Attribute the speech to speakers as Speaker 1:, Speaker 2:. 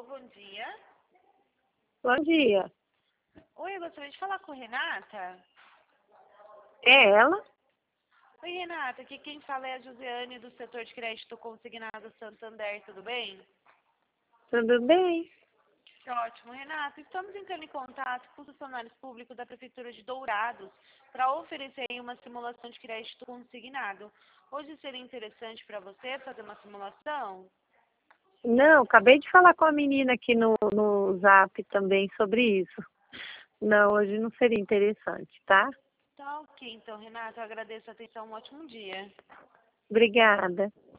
Speaker 1: bom dia.
Speaker 2: Bom dia.
Speaker 1: Oi, eu gostaria de falar com Renata.
Speaker 2: É ela?
Speaker 1: Oi, Renata, aqui quem fala é a Josiane do setor de crédito consignado Santander, tudo bem?
Speaker 2: Tudo bem?
Speaker 1: Ótimo, Renata. Estamos entrando em contato com os funcionários públicos da Prefeitura de Dourados para oferecer aí uma simulação de crédito consignado. Hoje seria interessante para você fazer uma simulação?
Speaker 2: Não, acabei de falar com a menina aqui no Zap também sobre isso. Não, hoje não seria interessante, tá?
Speaker 1: Tá ok, então, Renata, eu agradeço a atenção, um ótimo dia.
Speaker 2: Obrigada.